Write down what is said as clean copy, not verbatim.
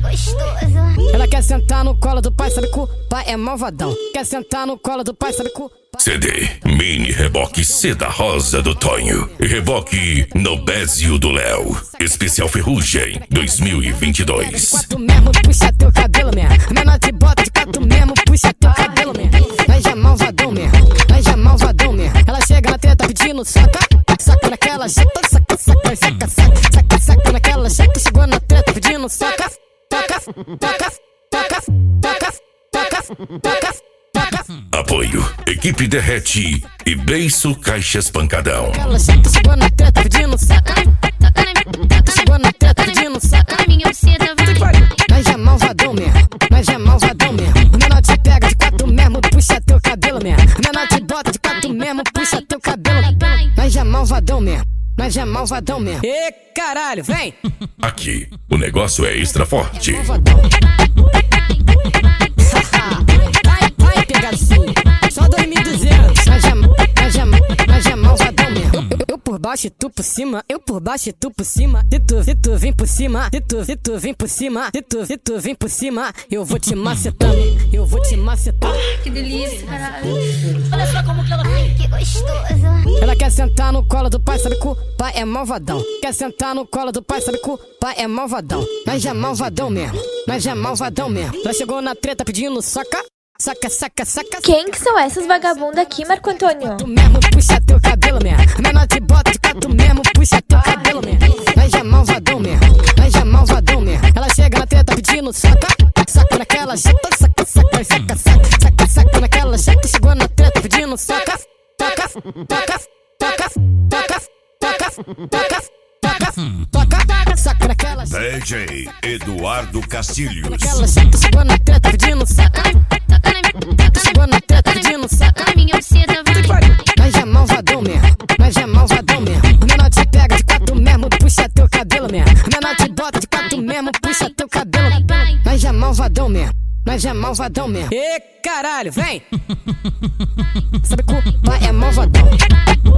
gostoso. Ela quer sentar no colo do pai, sabe que o pai é malvadão. Quer sentar no colo do pai, sabe que o CD Mini Reboque Seda Rosa do Tonho e Reboque Nobésio do Léo. Especial Ferrugem 2022. Quatro mesmo, puxa teu cabelo mesmo. Menor de bota de quatro mesmo, puxa teu cabelo mesmo. Nós é malvadão mesmo, nós é malvadão mesmo. Ela chega na treta pedindo saca, saca naquela jeta, saca, saca, saca, saca, saca, saca naquela jeta. Chegou na treta pedindo saca, toca, toca, toca, toca, toca, toca. Apoio Equipe Derrete e Beiço Caixas Pancadão. Ela chegou na treta pedindo saca, chegou na treta pedindo saca. Nós é malvadão mesmo, nós é malvadão mesmo. O menor te pega de quatro mesmo, puxa teu cabelo mesmo. O menor te bota de quatro mesmo, puxa teu cabelo. Nós é malvadão mesmo, nós é malvadão mesmo. E caralho, vem! Aqui, o negócio é extra forte. Vai pegar sim, só 2.200. Nós é malvadão mesmo. Eu por baixo e tu por cima, eu por baixo e tu por cima. Se tu vem por cima, se tu vem por cima, se tu vem por cima, eu vou te macetando, eu vou te macetando. Que delícia, caralho. Olha só como que ela vem. Que gostoso. Ela quer sentar no colo do pai, sabe que o pai é malvadão. Quer sentar no colo do pai, sabe que o pai é malvadão. Nós é malvadão mesmo, nós é malvadão mesmo. Ela chegou na treta pedindo saca, saca, saca, saca. Quem que são essas vagabundas aqui, Marco Antônio? Tu mesmo, puxa teu cabelo mesmo. Menor de bota de quatro mesmo, puxa teu cabelo mesmo. Nós é malvadão mesmo, nós é malvadão mesmo. Ela chega na treta pedindo saca, saca naquela jeta, saca, saca, saca, saca, saca, saca naquela jeta. Chegou na treta pedindo saca, toca, toca, toca, toca, toca, toca, toca, toca, saca naquela jeta. DJ Eduardo Castilhos. Naquela jeta, chegou na treta pedindo saca, chegou na treta pedindo saca. Nós é malvadão mesmo, nós é malvadão mesmo. O menor te pega de quatro mesmo, puxa teu cabelo mesmo. O menor te bota de quatro mesmo, puxa teu cabelo. Nós é malvadão mesmo, nós é malvadão mesmo. E caralho, vem! Sabe que o pai é malvadão.